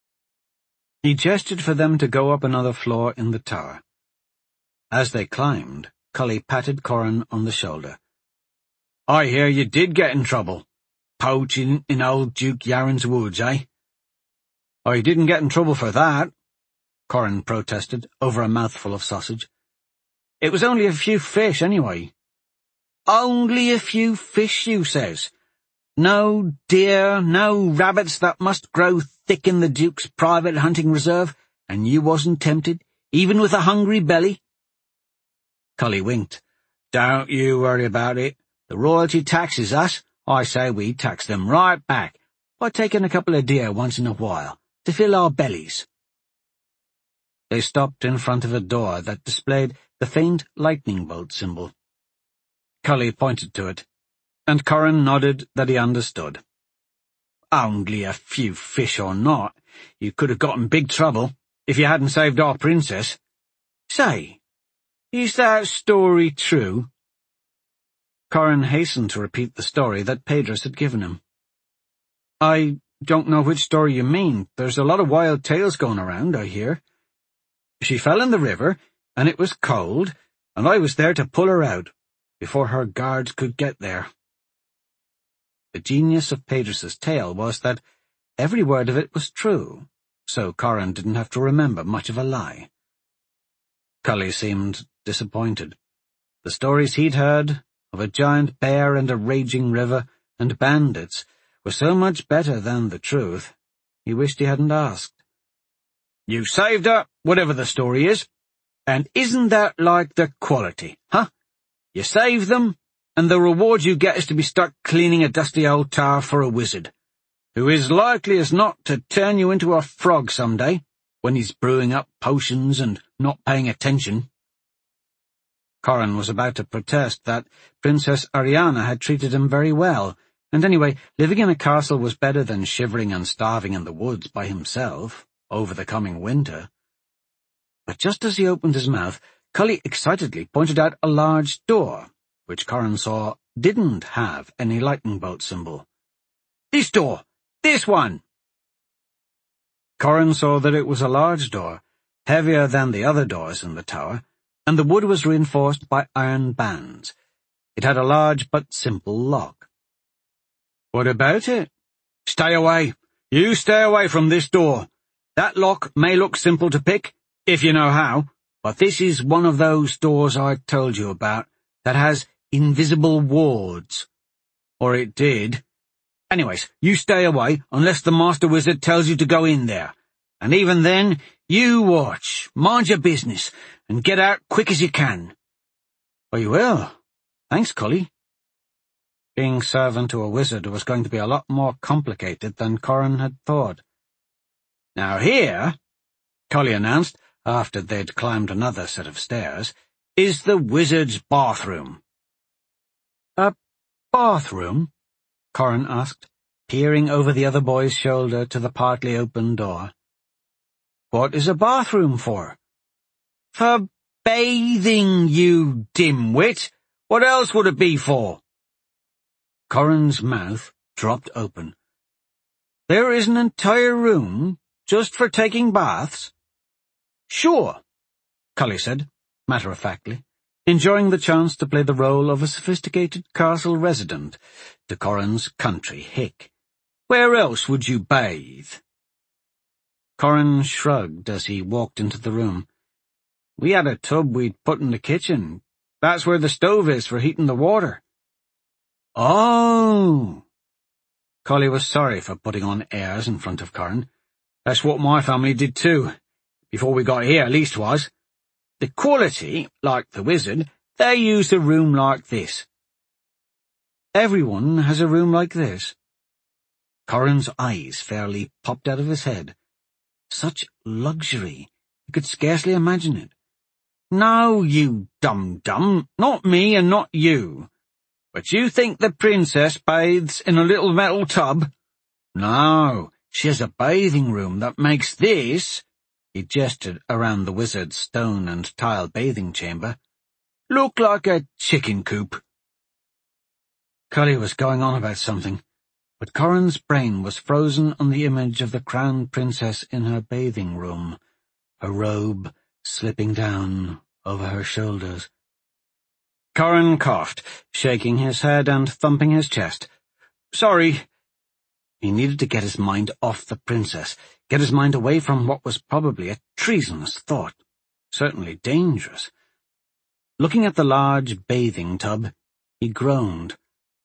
He gestured for them to go up another floor in the tower. As they climbed, Cully patted Corrin on the shoulder. "I hear you did get in trouble. Poaching in old Duke Yaren's woods, eh?" "I didn't get in trouble for that," Corrin protested over a mouthful of sausage. "It was only a few fish, anyway." "Only a few fish, you says? No deer, no rabbits that must grow thick in the Duke's private hunting reserve, and you wasn't tempted, even with a hungry belly?" Cully winked. "Don't you worry about it. The royalty taxes us. I say we tax them right back, by taking a couple of deer once in a while, to fill our bellies." They stopped in front of a door that displayed the faint lightning bolt symbol. Cully pointed to it, and Corrin nodded that he understood. "Only a few fish or not, you could have got in big trouble if you hadn't saved our princess. Say, is that story true?" Corrin hastened to repeat the story that Pedros had given him. "I don't know which story you mean. There's a lot of wild tales going around, I hear. She fell in the river, and it was cold, and I was there to pull her out, before her guards could get there." The genius of Pedros's tale was that every word of it was true, so Corrin didn't have to remember much of a lie. Cully seemed disappointed. The stories he'd heard, of a giant bear and a raging river and bandits, were so much better than the truth, he wished he hadn't asked. You saved her, whatever the story is. And isn't that like the quality, huh? You save them, and the reward you get is to be stuck cleaning a dusty old tower for a wizard, who is likely as not to turn you into a frog some day, when he's brewing up potions and not paying attention. Corin was about to protest that Princess Ariana had treated him very well, and anyway, living in a castle was better than shivering and starving in the woods by himself over the coming winter. But just as he opened his mouth, Cully excitedly pointed out a large door, which Corin saw didn't have any lightning bolt symbol. "This door! This one!" Corin saw that it was a large door, heavier than the other doors in the tower, and the wood was reinforced by iron bands. It had a large but simple lock. "What about it?" "Stay away! You stay away from this door. That lock may look simple to pick, if you know how, but this is one of those doors I told you about that has invisible wards. Or it did. Anyways, you stay away unless the Master Wizard tells you to go in there. And even then, you watch, mind your business, and get out quick as you can." "We will. Thanks, Cully." Being servant to a wizard was going to be a lot more complicated than Corin had thought. "Now here," Cully announced, after they'd climbed another set of stairs, "is the wizard's bathroom." "A bathroom?" Corin asked, peering over the other boy's shoulder to the partly open door. "What is a bathroom for?" "For bathing, you dimwit! What else would it be for?" Corin's mouth dropped open. "There is an entire room just for taking baths?" "Sure," Cully said, matter-of-factly, enjoying the chance to play the role of a sophisticated castle resident to Corin's country hick. "Where else would you bathe?" Corin shrugged as he walked into the room. "We had a tub we'd put in the kitchen. That's where the stove is for heating the water." "Oh!" Cully was sorry for putting on airs in front of Corin. "That's what my family did too. Before we got here, leastwise. The quality, like the wizard, they used a room like this." "Everyone has a room like this?" Corin's eyes fairly popped out of his head. Such luxury, he could scarcely imagine it. "No, you dum-dum, not me and not you. But you think the princess bathes in a little metal tub? No, she has a bathing room that makes this," he gestured around the wizard's stone and tile bathing chamber, "look like a chicken coop." Cully was going on about something, but Corin's brain was frozen on the image of the crowned princess in her bathing room, her robe slipping down over her shoulders. Corin coughed, shaking his head and thumping his chest. "Sorry." He needed to get his mind off the princess, get his mind away from what was probably a treasonous thought, certainly dangerous. Looking at the large bathing tub, he groaned.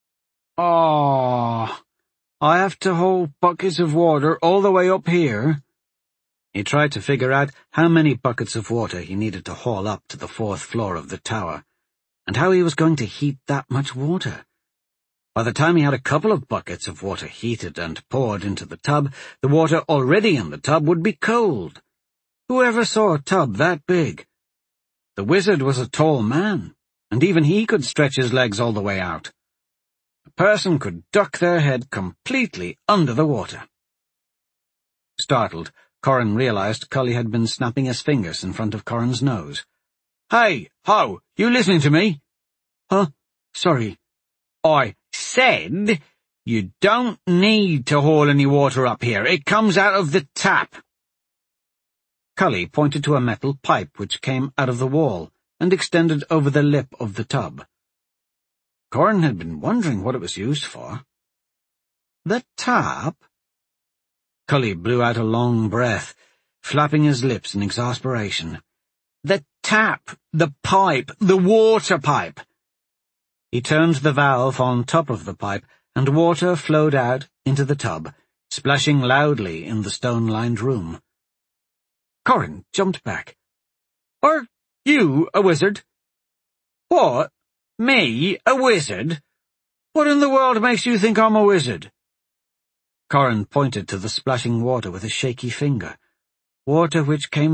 "Oh, I have to haul buckets of water all the way up here." He tried to figure out how many buckets of water he needed to haul up to the 4th floor of the tower, and how he was going to heat that much water. By the time he had a couple of buckets of water heated and poured into the tub, the water already in the tub would be cold. Who ever saw a tub that big? The wizard was a tall man, and even he could stretch his legs all the way out. A person could duck their head completely under the water. Startled, Corin realized Cully had been snapping his fingers in front of Corin's nose. "Hey, ho, you listening to me?" "Huh? Sorry." "I said you don't need to haul any water up here. It comes out of the tap." Cully pointed to a metal pipe which came out of the wall and extended over the lip of the tub. Corin had been wondering what it was used for. "The tap?" Cully blew out a long breath, flapping his lips in exasperation. "The tap, the pipe, the water pipe." He turned the valve on top of the pipe, and water flowed out into the tub, splashing loudly in the stone-lined room. Corin jumped back. "Are you a wizard?" "What? Me? A wizard? What in the world makes you think I'm a wizard?" Corin pointed to the splashing water with a shaky finger, water which came